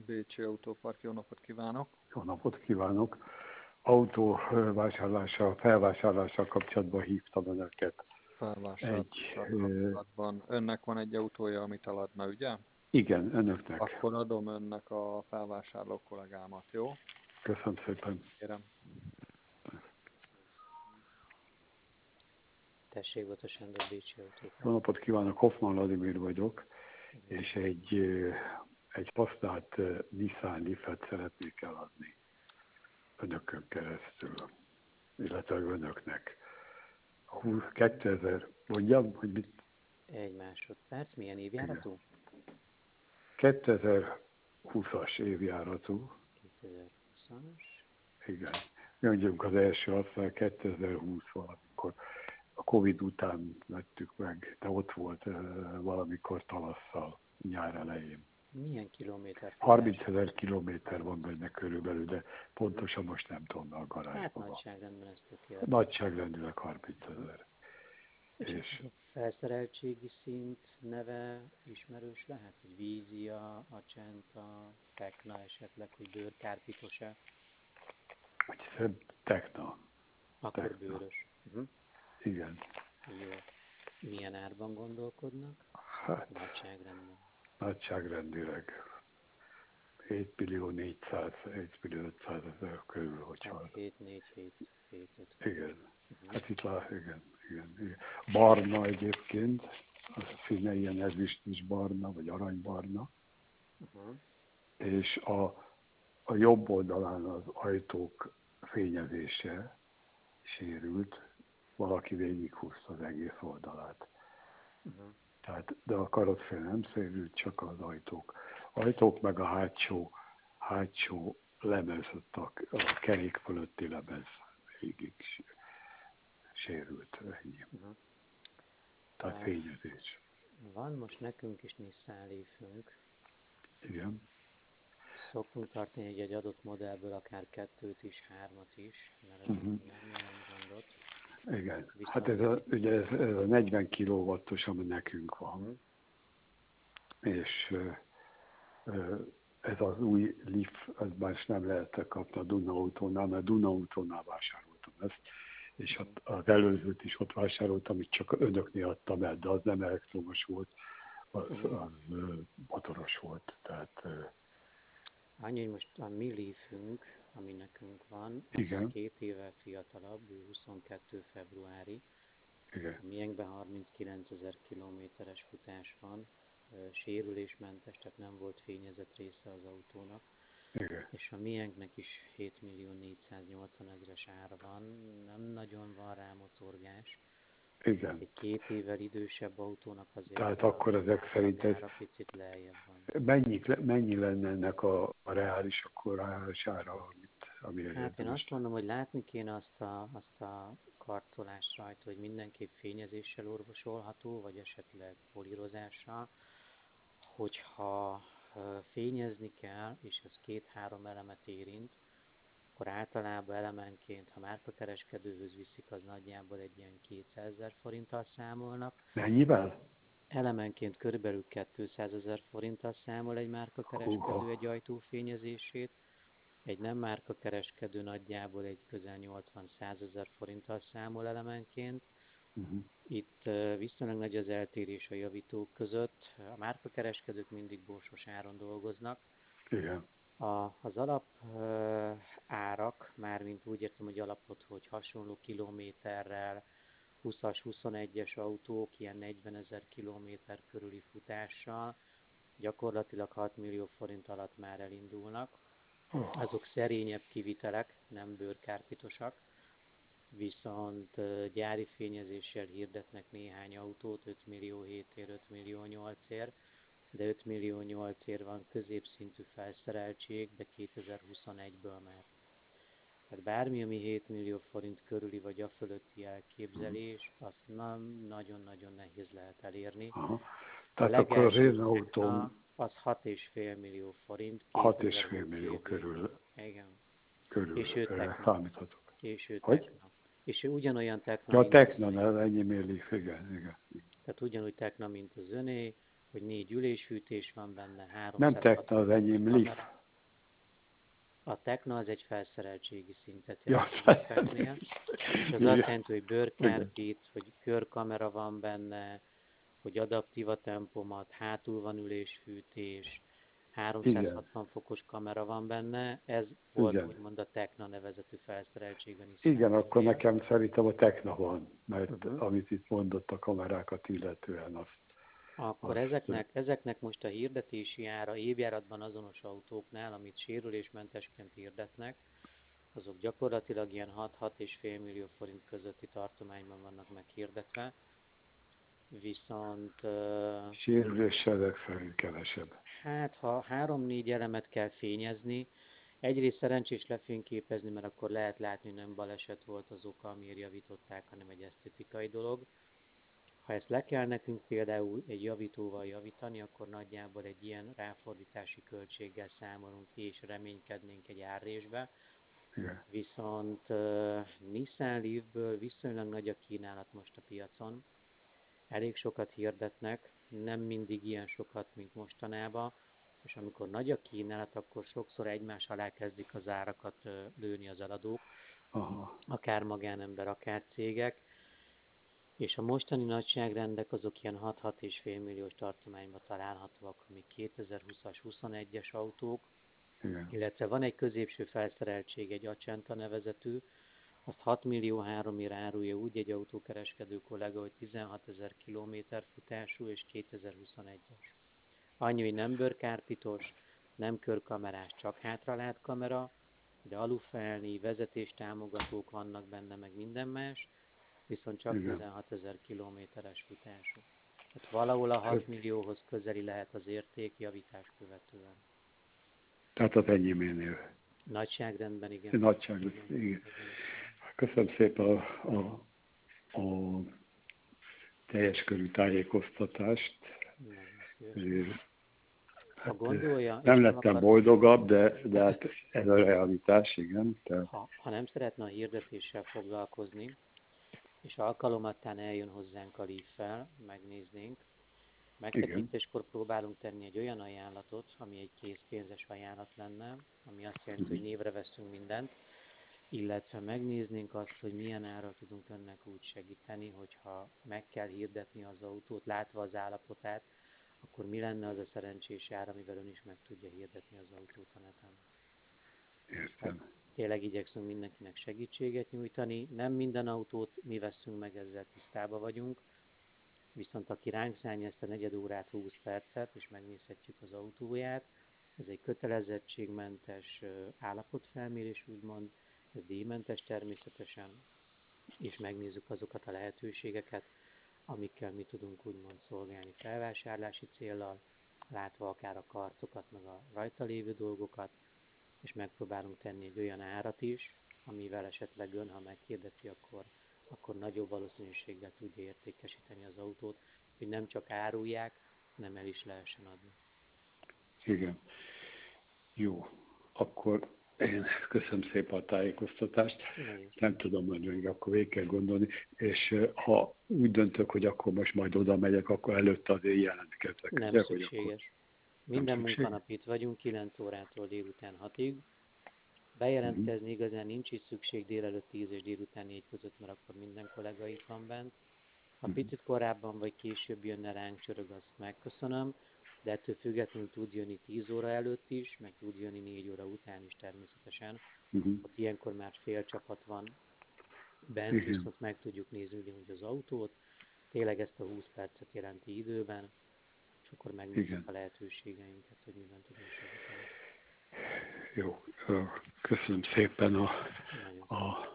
Bécsi Autópark, jó napot kívánok! Jó napot kívánok! Autó felvásárlással kapcsolatban hívtam önöket. Felvásárlással kapcsolatban. Önnek van egy autója, amit eladna, ugye? Igen, önöknek. Akkor adom önnek a felvásárló kollégámat, jó? Köszönöm szépen. Kérem. Tessék, Bata Sándor, Bécsi Autópark. Jó napot kívánok, Hoffman Vladimir vagyok, és egy használt Nissan Leaf-et szeretnék eladni önökön keresztül, illetve önöknek. 2000, mondjam, hogy mit? Egy másodperc, milyen évjáratú? 2020-as évjáratú. 2020-as. Igen. Mondjuk az első használ 2020 valamikor. A Covid után vettük meg, de ott volt valamikor tavasszal, nyár elején. Milyen kilométer? 30 000 kilométer van benne körülbelül, de pontosan most nem tudom a garázsban. Hát nagyságrendben ez tökéletes. Nagyságrendileg 30 000. És a felszereltségi szint neve ismerős lehet? Hogy Vízia, Acenta, Tekna esetleg, hogy bőrkárpitos-e? Hiszem Tekna. Akkor Tekna. bőrös. Igen. Jó. Milyen árban gondolkodnak? Hát, Nagyságrendben. nagyságrendileg 7 millió 400, 1 millió 500 000 körül, hogyha... Hát 7, 4, 7, 7, 5. Igen. Hát itt igen. Barna egyébként, a színe ilyen ezüstös barna, vagy aranybarna. És a jobb oldalán az ajtók fényezése sérült, valaki végighúzta az egész oldalát. Tehát, de a karosszéria nem sérült, csak az ajtók. Ajtók meg a hátsó lemez, a kerék fölötti lemez végig sérült, ennyi. Tehát fényezés. Van most nekünk is Nissan Leaf-ünk. Igen. Szoktunk tartani egy adott modellből akár 2-t is, 3-at is, mert ez nem jelent gondot. Igen. Viszont... Hát ez a 40 kW-os, ami nekünk van. És ez az új Leaf, ez már nem lehetett kapni a Duna Autónál, mert Duna Autónál vásároltam ezt. És az előzőt is ott vásároltam, amit csak önöknél adtam el, de az nem elektromos volt, az motoros volt. Tehát, annyi, hogy most a mi Leafünk, ami nekünk van, az igen. 2 évvel fiatalabb, 22 februári. Igen. A miénkben 39 000 kilométeres futás van, sérülésmentes, tehát nem volt fényezett része az autónak. Igen. És a miénknek is 7 480 000-es ára van, nem nagyon van rá motorgás. Igen. Egy 2 évvel idősebb autónak azért tehát akkor ezek szerint ez picit lejjebb van. mennyi lenne ennek a reális ára, ami Hát én azt mondom, hogy látni kéne azt a karcolást rajta, hogy mindenképp fényezéssel orvosolható, vagy esetleg polírozással. Hogyha fényezni kell, és ez 2-3 elemet érint, akkor általában elemenként, ha márkakereskedőhöz viszik, az nagyjából egy ilyen 200 000 forinttal számolnak. Mennyivel? Elemenként körülbelül 200 000 forinttal számol egy márkakereskedő egy ajtó fényezését. Egy nem márkakereskedő nagyjából egy közel 80-100 000 forinttal számol elemenként. Itt viszonylag nagy az eltérés a javítók között. A márkakereskedők mindig borsos áron dolgoznak. Igen. Az alap árak, mármint úgy értem, hogy alapot, hogy hasonló kilométerrel, 20-as, 21-es autók, ilyen 40 000 kilométer körüli futással, gyakorlatilag 6 millió forint alatt már elindulnak. Azok szerényebb kivitelek, nem bőrkárpitosak, viszont gyári fényezéssel hirdetnek néhány autót, 5 millió 7-ért, 5 millió 8-ért, de 5 millió 8-ért van középszintű felszereltség, de 2021-ből már. Tehát bármi, ami 7 millió forint körüli vagy a fölötti elképzelés, azt nagyon-nagyon nehéz lehet elérni. Tehát akkor az én autóm az 6,5 millió forint. 6,5 millió körül. Igen. Körül és ő számíthatok. És ő hogy? Tekna. És ő ugyanolyan Tekna, Ja, mint Tekna, ennyi Leaf, igen. Tehát ugyanúgy Tekna, mint az öné, hogy 4 ülésfűtés van benne, 360 nem Tekna, az enyém Leaf. A Tekna az egy felszereltségi szintet Ja, jelent a gépeknél, és az azt igen, jelenti, hogy bőrkárpit, hogy körkamera van benne, hogy adaptív a tempomat, hátul van ülésfűtés, igen, 360 fokos kamera van benne, ez volt igen. úgymond a Tekna nevezetű felszereltség a Igen, akkor Nissan. nekem szerintem a Tekna van, mert Uh-huh. amit itt mondott a kamerákat illetően, Akkor azt ezeknek most a hirdetési ára évjáratban azonos autóknál, amit sérülésmentesként hirdetnek, azok gyakorlatilag ilyen 6-6,5 millió forint közötti tartományban vannak meghirdetve, viszont sérüléssel szerint kevesebb. hát ha 3-4 elemet kell fényezni, egyrészt szerencsés lefényképezni, mert akkor lehet látni, hogy nem baleset volt az oka, amiért javították, hanem egy esztetikai dolog. Ha ezt le kell nekünk például egy javítóval javítani, akkor nagyjából egy ilyen ráfordítási költséggel számolunk és reménykednénk egy árrésbe. Igen. Viszont Nissan Leaf-ből viszonylag nagy a kínálat most a piacon. Elég sokat hirdetnek, nem mindig ilyen sokat, mint mostanában, és amikor nagy a kínálat, akkor sokszor egymás alá kezdik az árakat lőni az eladók, Aha. akár magánember, akár cégek, és a mostani nagyságrendek azok ilyen 6-6,5 milliós tartományban találhatóak, amik 2020-as, 21-es autók, Igen. illetve van egy középső felszereltség, egy Accenta nevezetű, azt 6 millió 3-ért árulja úgy egy autókereskedő kollega, hogy 16 000 kilométer futású és 2021-es. Annyi, hogy nem bőrkárpitos, nem körkamerás, csak hátralát kamera, de alufelni, vezetéstámogatók vannak benne, meg minden más, viszont csak Igen. 16 000 kilométeres futású. Tehát valahol a 6 millióhoz közeli lehet az érték javítás követően. Tehát az enyéménél. Nagyságrendben igen. Nagyságban, igen. Köszönöm szépen a teljes körű tájékoztatást. Nagyon szívesen. Ha Hát, gondolja, és nem nem lettem akar, boldogabb, de hát ez a realitás, igen. Tehát, ha nem szeretne a hirdetéssel foglalkozni, és alkalomattán eljön hozzánk a Leaf-fel, megnéznénk, igen. megtekintéskor próbálunk tenni egy olyan ajánlatot, ami egy készpénzes ajánlat lenne, ami azt jelenti, hogy névre veszünk mindent, illetve megnéznénk azt, hogy milyen árral tudunk önnek úgy segíteni, hogyha meg kell hirdetni az autót, látva az állapotát, akkor mi lenne az a szerencsés ár, amivel ön is meg tudja hirdetni az autót a neten. Értem. Tényleg igyekszünk mindenkinek segítséget nyújtani, nem minden autót mi veszünk meg, ezzel tisztában vagyunk, viszont aki ránk szánja ezt a negyed órát, 20 percet, és megnézhetjük az autóját, ez egy kötelezettségmentes állapotfelmérés, úgymond, ez díjmentes természetesen, és megnézzük azokat a lehetőségeket, amikkel mi tudunk úgymond szolgálni felvásárlási céllal, látva akár a karcokat, meg a rajta lévő dolgokat, és megpróbálunk tenni egy olyan árat is, amivel esetleg ön, ha meghirdeti, akkor nagyobb valószínűséggel tudja értékesíteni az autót, hogy nem csak árulják, hanem el is lehessen adni. Igen. Jó. Akkor én köszönöm szépen a tájékoztatást. Nem tudom, hogy még akkor végig kell gondolni, és ha úgy döntök, hogy akkor most majd oda megyek, akkor előtte azért jelentkezek. Nem ugye, szükséges. Minden munkanap itt vagyunk, 9 órától délután 6-ig. Bejelentkezni igazán nincs is szükség délelőtt 10 és délután 4 között, mert akkor minden kollega itt van bent. Ha picit korábban vagy később jönne ránk csörög, azt megköszönöm, de ettől függetlenül tud jönni 10 óra előtt is, meg tud jönni 4 óra után is természetesen. Ott ilyenkor már fél csapat van bent, Igen. viszont meg tudjuk nézni hogy az autót, tényleg ezt a 20 percet jelenti időben, és akkor megnézzük Igen. a lehetőségeinket, hogy miben tudunk segíteni. Jó. Köszönöm szépen Nagyon a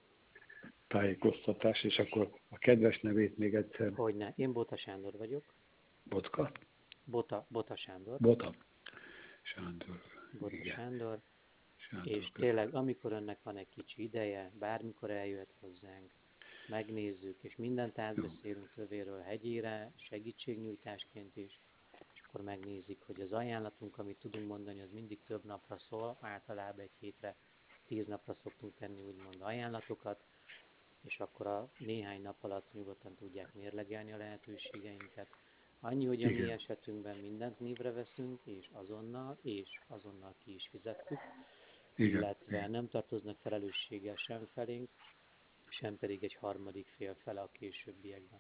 tájékoztatás, és akkor a kedves nevét még egyszer. Hogyne, én Bota Sándor vagyok. Botka? Bota Sándor. Bota. Sándor. Bota Igen. Sándor. Sándor, És tényleg, amikor önnek van egy kicsi ideje, bármikor eljöhet hozzánk, megnézzük, és mindent átbeszélünk tövéről hegyére, segítségnyújtásként is, és akkor megnézik, hogy az ajánlatunk, amit tudunk mondani, az mindig több napra szól, általában egy hétre, 10 napra szoktunk tenni úgymond ajánlatokat, és akkor a néhány nap alatt nyugodtan tudják mérlegelni a lehetőségeinket. Annyi, hogy a mi esetünkben mindent névre veszünk, és azonnal ki is fizettük. illetve igen. nem tartoznak felelősséggel sem felénk, sem pedig egy harmadik fél fele a későbbiekben.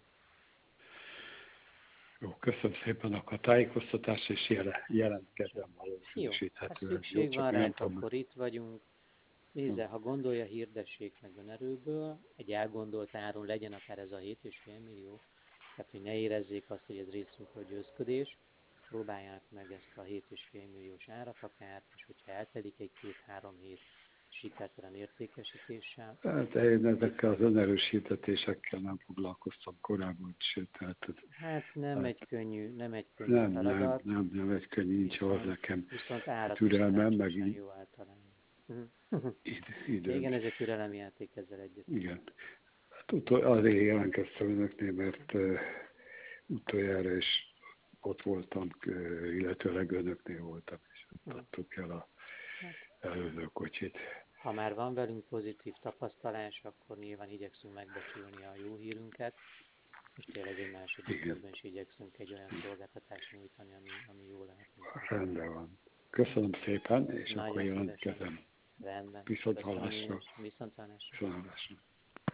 Jó, köszönöm szépen a tájékoztatást, és jelentkezem Jó, ha valószínűsíthetően. Jó, szükség csak van még nem ránk, tudom. akkor itt vagyunk. Nézze, ha gondolja, hirdessék meg önerőből, egy elgondolt áron legyen akár ez a 7,5 millió, tehát hogy ne érezzék azt, hogy ez részünkről győzködés, próbálják meg ezt a 7,5 milliós árat akár, és hogyha eltelik egy 2-3 hét sikertelen értékesítéssel, Hát én ezekkel az önerősítetésekkel nem foglalkoztam korábban, sőt, tehát hát nem hát egy könnyű feladat, nem egy könnyű, nincs ahhoz nekem viszont árat is türelmem, meg szerencsésen jó eltalálni. időm. Igen, ez egy türelemjáték, ezzel egyetértek. Igen. Hát azért jelentkeztem önöknél, mert utoljára is ott voltam, illetőleg önöknél voltam, és ott adtuk el a Hát, előző kocsit. ha már van velünk pozitív tapasztalás, akkor nyilván igyekszünk megbecsülni a jó hírünket, és tényleg egy második Igen, körben is igyekszünk egy olyan szolgáltatást nyújtani, ami jó lehet mindkét rendben van. Köszönöm szépen, és akkor Nagyon szívesen. jelentkezem. Rendben. Viszont Köszönöm én hallásra. is. Viszontlátásra. Viszont hallásra.